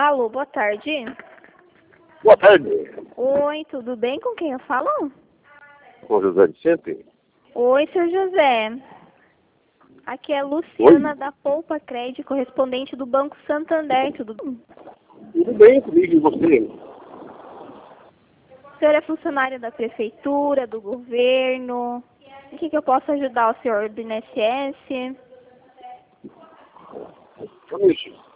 Alô, boa tarde. Boa tarde, Oi, tudo bem? Com quem eu falo? com José Vicente. Oi, seu José. Aqui é Luciana Oi. da Poupa Crédito, correspondente do Banco Santander, tudo bem? Tudo bem comigo e você? O senhor é funcionário da prefeitura, do governo? Em que eu posso ajudar o senhor do INSS? Isso.